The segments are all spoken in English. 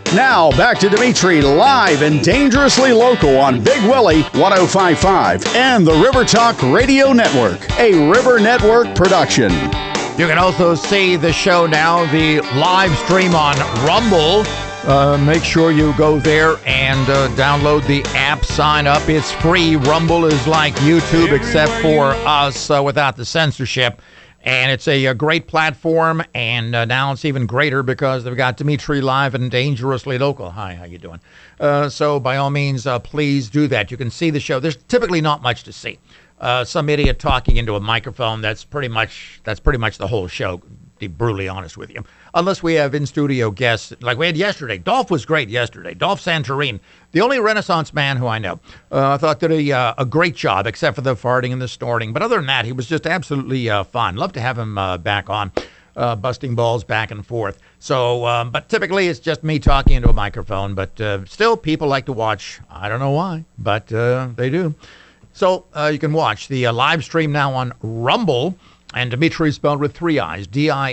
Now, back to Dimitri live and dangerously local on Big Willie 105.5 and the River Talk Radio Network, a River Network production. You can also see the show now, the live stream on Rumble. Make sure you go there and download the app, sign up. It's free. Rumble is like YouTube except for us without the censorship. And it's a great platform, and now it's even greater because they've got Dimitri live and dangerously local. Hi, how you doing? So by all means, please do that. You can see the show. There's typically not much to see. Some idiot talking into a microphone. That's pretty much the whole show, to be brutally honest with you. Unless we have in-studio guests, like we had yesterday. Dolph was great yesterday. Dolph Santorin, the only Renaissance man who I know. I thought did a great job, except for the farting and the snorting. But other than that, he was just absolutely fun. Love to have him back on, busting balls back and forth. So, but typically it's just me talking into a microphone. But still, people like to watch. I don't know why, but they do. So you can watch the live stream now on Rumble. And Dimitri spelled with 3 I's,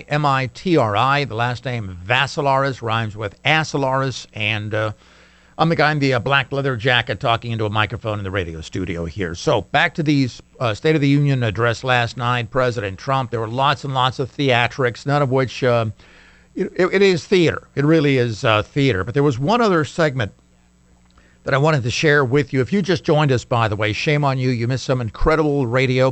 Dimitri. The last name Vassilaris rhymes with Asilaris. And I'm the guy in the black leather jacket talking into a microphone in the radio studio here. So back to the State of the Union address last night, President Trump. There were lots and lots of theatrics, none of which, it is theater. It really is theater. But there was one other segment that I wanted to share with you. If you just joined us, by the way, shame on you. You missed some incredible radio.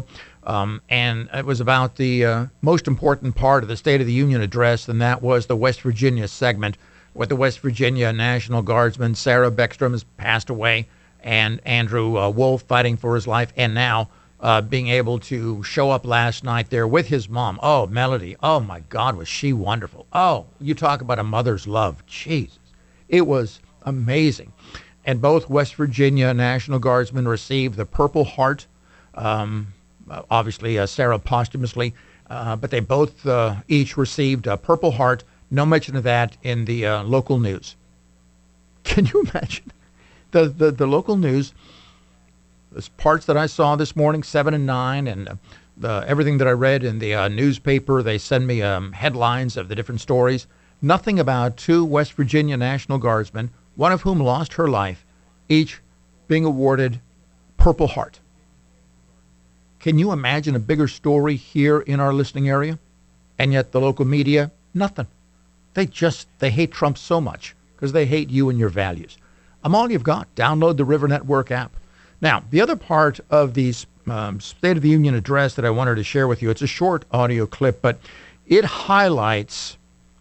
And it was about the most important part of the State of the Union address, and that was the West Virginia segment with the West Virginia National Guardsman. Sarah Beckstrom has passed away, and Andrew Wolf fighting for his life, and now being able to show up last night there with his mom. Oh, Melody. Oh, my God, was she wonderful. Oh, you talk about a mother's love. Jesus. It was amazing. And both West Virginia National Guardsmen received the Purple Heart. Obviously, Sarah posthumously, but they both each received a Purple Heart. No mention of that in the local news. Can you imagine the local news? The parts that I saw this morning, 7 and 9, and everything that I read in the newspaper. They send me headlines of the different stories. Nothing about 2 West Virginia National Guardsmen, one of whom lost her life, each being awarded Purple Heart. Can you imagine a bigger story here in our listening area? And yet the local media, nothing. They hate Trump so much because they hate you and your values. I'm all you've got. Download the River Network app. Now, the other part of the State of the Union address that I wanted to share with you, it's a short audio clip, but it highlights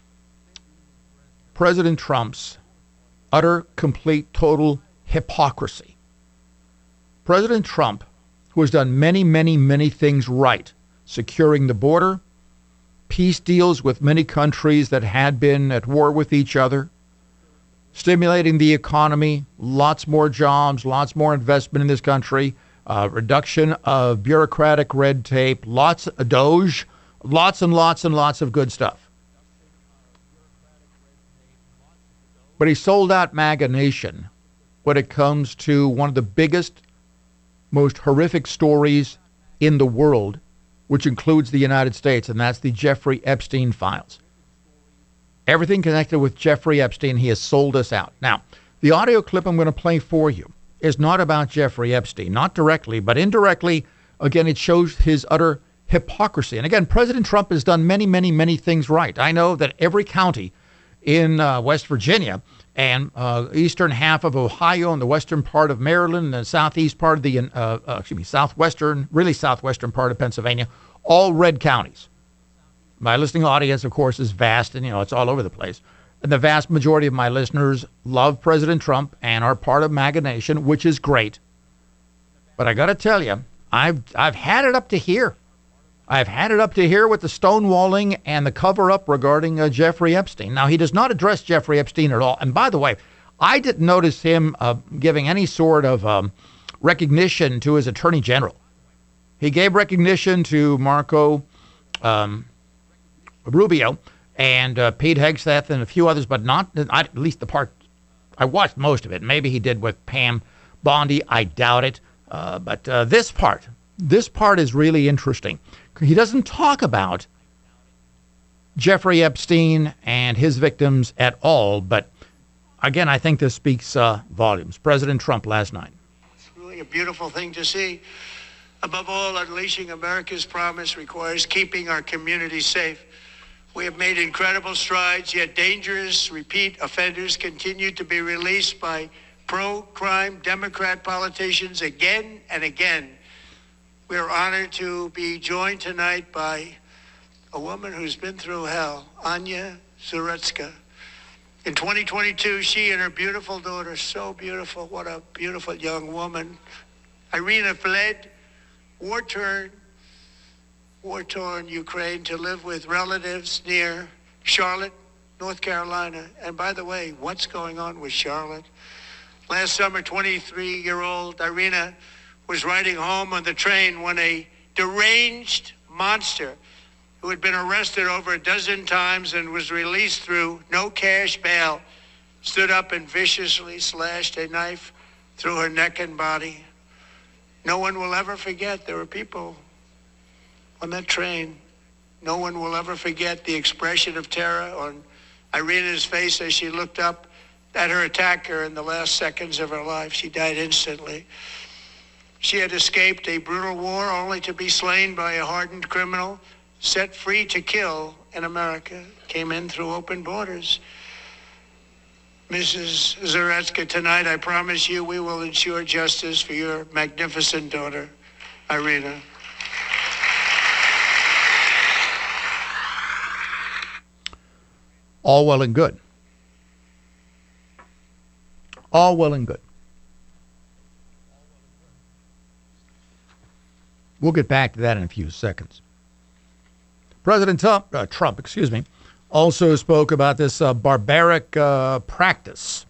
President Trump's utter, complete, total hypocrisy. President Trump, who has done many, many, many things right, securing the border, peace deals with many countries that had been at war with each other, stimulating the economy, lots more jobs, lots more investment in this country, reduction of bureaucratic red tape, lots of Doge, lots and lots and lots of good stuff. But he sold out MAGA Nation when it comes to one of the biggest, most horrific stories in the world, which includes the United States, and that's the Jeffrey Epstein files. Everything connected with Jeffrey Epstein, he has sold us out. Now, the audio clip I'm going to play for you is not about Jeffrey Epstein, not directly, but indirectly. Again, it shows his utter hypocrisy. And again, President Trump has done many, many, many things right. I know that every county in West Virginia and eastern half of Ohio and the western part of Maryland and the southeast part of the, southwestern part of Pennsylvania, all red counties. My listening audience, of course, is vast, and, it's all over the place. And the vast majority of my listeners love President Trump and are part of MAGA Nation, which is great. But I got to tell you, I've had it up to here. I've had it up to here with the stonewalling and the cover-up regarding Jeffrey Epstein. Now, he does not address Jeffrey Epstein at all. And by the way, I didn't notice him giving any sort of recognition to his attorney general. He gave recognition to Marco Rubio and Pete Hegseth and a few others, but not, at least the part, I watched most of it. Maybe he did with Pam Bondi. I doubt it. But this part is really interesting. He doesn't talk about Jeffrey Epstein and his victims at all, but Again, I think this speaks volumes. President Trump last night. It's really a beautiful thing to see. Above all, unleashing America's promise requires keeping our communities safe. We have made incredible strides, yet dangerous repeat offenders continue to be released by pro-crime Democrat politicians again and again. We are honored to be joined tonight by a woman who's been through hell, Anya Zaretsky. In 2022, she and her beautiful daughter, so beautiful, what a beautiful young woman, Irina, fled war-torn Ukraine to live with relatives near Charlotte, North Carolina. And by the way, what's going on with Charlotte? Last summer, 23-year-old Irina was riding home on the train when a deranged monster who had been arrested over a dozen times and was released through no cash bail stood up and viciously slashed a knife through her neck and body. No one will ever forget there were people on that train. No one will ever forget the expression of terror on Irina's face as she looked up at her attacker in the last seconds of her life. She died instantly. She had escaped a brutal war only to be slain by a hardened criminal set free to kill in America. Came in through open borders. Mrs. Zaretsky, tonight I promise you we will ensure justice for your magnificent daughter, Irina. All well and good. All well and good. We'll get back to that in a few seconds. President Trump, also spoke about this barbaric practice.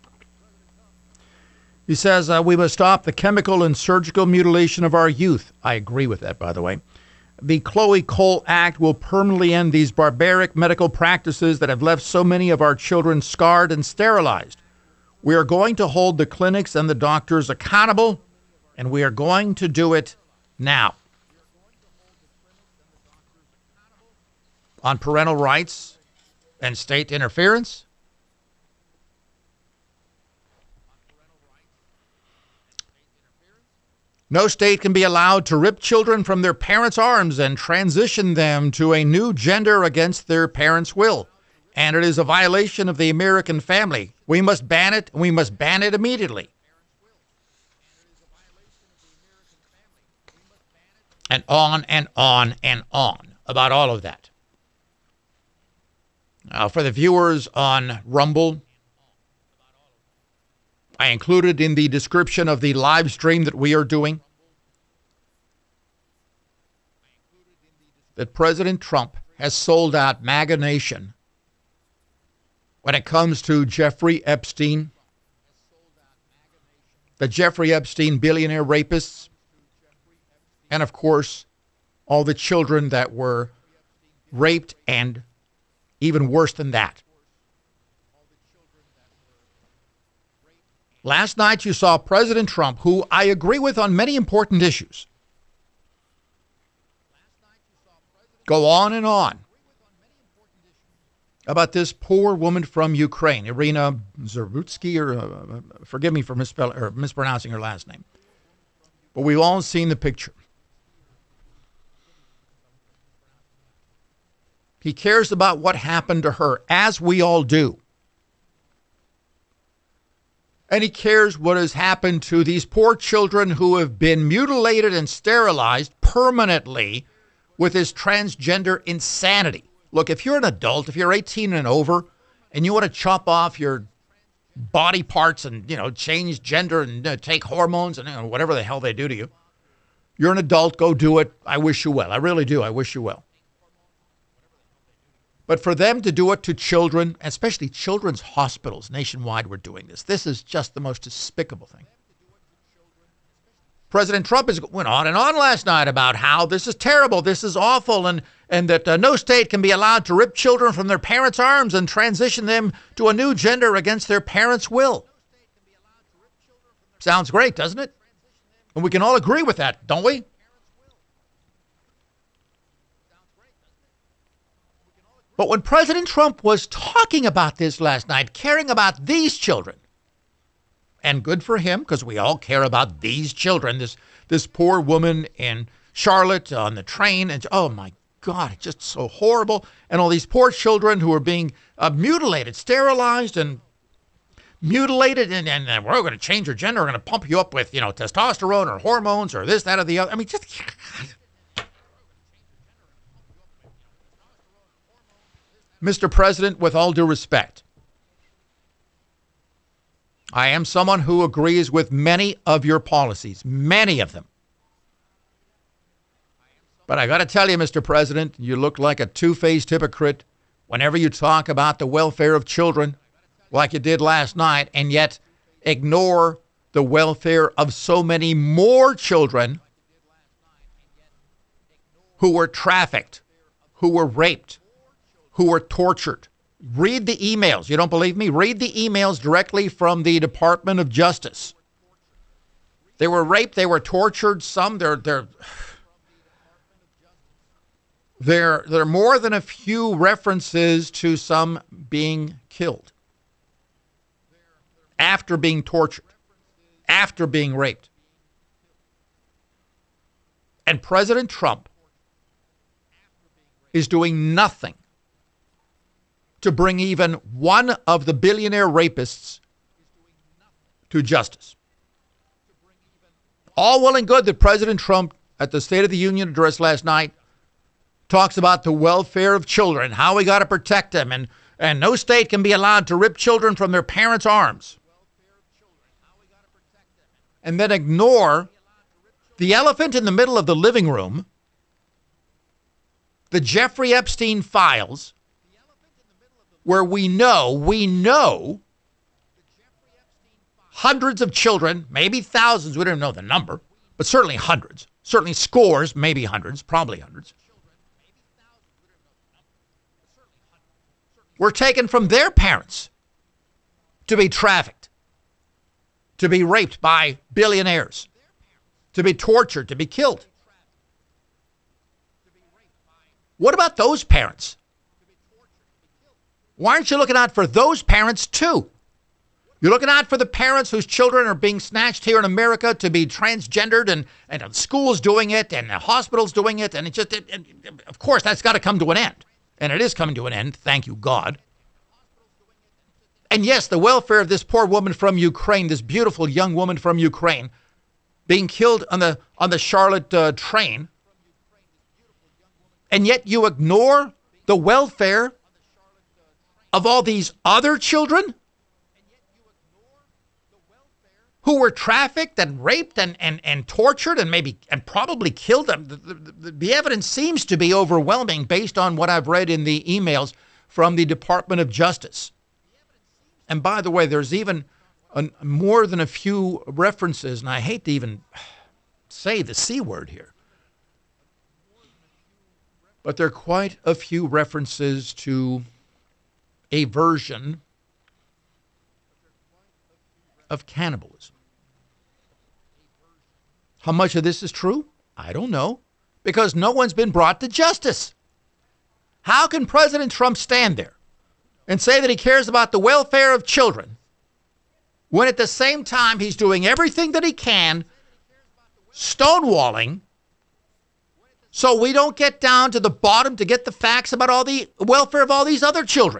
He says we must stop the chemical and surgical mutilation of our youth. I agree with that, by the way. The Chloe Cole Act will permanently end these barbaric medical practices that have left so many of our children scarred and sterilized. We are going to hold the clinics and the doctors accountable, and we are going to do it now. On parental rights and state interference, no state can be allowed to rip children from their parents' arms and transition them to a new gender against their parents' will. And it is a violation of the American family. We must ban it, and we must ban it immediately. And on and on and on about all of that. Now, for the viewers on Rumble, I included in the description of the live stream that we are doing that President Trump has sold out MAGA Nation when it comes to Jeffrey Epstein, the Jeffrey Epstein billionaire rapists, and of course, all the children that were raped and even worse than that. Last night you saw President Trump, who I agree with on many important issues, go on and on about this poor woman from Ukraine, Irina Zaretsky, or forgive me for mispronouncing her last name. But we've all seen the picture. He cares about what happened to her, as we all do. And he cares what has happened to these poor children who have been mutilated and sterilized permanently with this transgender insanity. Look, if you're an adult, if you're 18 and over, and you want to chop off your body parts and, change gender and take hormones and whatever the hell they do to you, you're an adult, go do it. I wish you well. I really do. I wish you well. But for them to do it to children, especially children's hospitals nationwide were doing this. This is just the most despicable thing. President Trump went on and on last night about how this is terrible, this is awful, and that no state can be allowed to rip children from their parents' arms and transition them to a new gender against their parents' will. Sounds great, doesn't it? And we can all agree with that, don't we? But when President Trump was talking about this last night, caring about these children, And good for him, because we all care about these children. This poor woman in Charlotte on the train, and oh my God, it's just so horrible. And all these poor children who are being mutilated, sterilized, and mutilated, and we're going to change your gender. We're going to pump you up with, testosterone or hormones or this, that, or the other. I mean, just... Mr. President, with all due respect, I am someone who agrees with many of your policies, many of them. But I got to tell you, Mr. President, you look like a two-faced hypocrite whenever you talk about the welfare of children like you did last night, and yet ignore the welfare of so many more children who were trafficked, who were raped, who were tortured. Read the emails. You don't believe me? Read the emails directly from the Department of Justice. They were raped. They were tortured. Some, there are more than a few references to some being killed after being tortured, after being raped. And President Trump is doing nothing to bring even one of the billionaire rapists to justice. All well and good that President Trump, at the State of the Union address last night, talks about the welfare of children, how we got to protect them, and no state can be allowed to rip children from their parents' arms. And then ignore the elephant in the middle of the living room, the Jeffrey Epstein files, where we know hundreds of children, maybe thousands, we don't know the number, but certainly hundreds, certainly scores, maybe hundreds, probably hundreds, were taken from their parents to be trafficked, to be raped by billionaires, to be tortured, to be killed. What about those parents? Why aren't you looking out for those parents too? You're looking out for the parents whose children are being snatched here in America to be transgendered, and schools doing it, and the hospitals doing it, and of course that's got to come to an end. And it is coming to an end, thank you God. And yes, the welfare of this poor woman from Ukraine, this beautiful young woman from Ukraine, being killed on the Charlotte train, and yet you ignore the welfare of all these other children who were trafficked and raped and tortured and probably killed. The evidence seems to be overwhelming based on what I've read in the emails from the Department of Justice. And by the way, there's even more than a few references, and I hate to even say the C word here, but there are quite a few references to a version of cannibalism. How much of this is true? I don't know, because no one's been brought to justice. How can President Trump stand there and say that he cares about the welfare of children when at the same time he's doing everything that he can, stonewalling, so we don't get down to the bottom to get the facts about all the welfare of all these other children?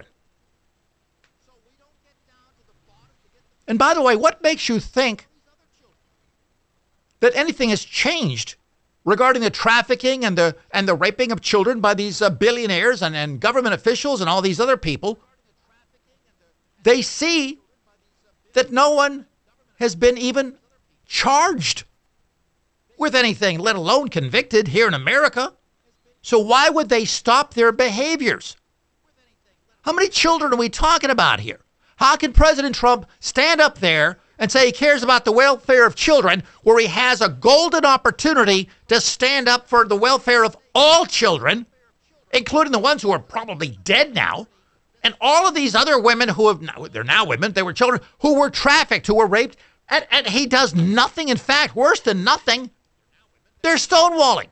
And by the way, what makes you think that anything has changed regarding the trafficking and the raping of children by these billionaires and government officials and all these other people? They see that no one has been even charged with anything, let alone convicted here in America. So why would they stop their behaviors? How many children are we talking about here? How can President Trump stand up there and say he cares about the welfare of children where he has a golden opportunity to stand up for the welfare of all children, including the ones who are probably dead now, and all of these other women they're now women, they were children, who were trafficked, who were raped, and he does nothing. In fact, worse than nothing, they're stonewalling.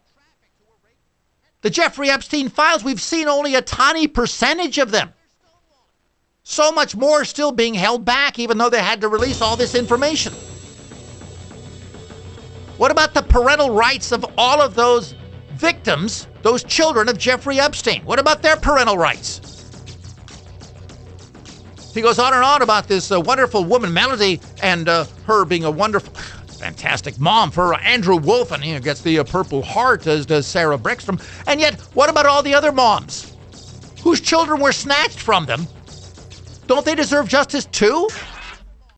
The Jeffrey Epstein files, we've seen only a tiny percentage of them. So much more is still being held back, even though they had to release all this information. What about the parental rights of all of those victims, those children of Jeffrey Epstein? What about their parental rights? He goes on and on about this wonderful woman, Melody, and her being a wonderful, fantastic mom for Andrew Wolf, and he gets the Purple Heart, as does Sarah Brickstrom. And yet, what about all the other moms whose children were snatched from them? Don't they deserve justice too?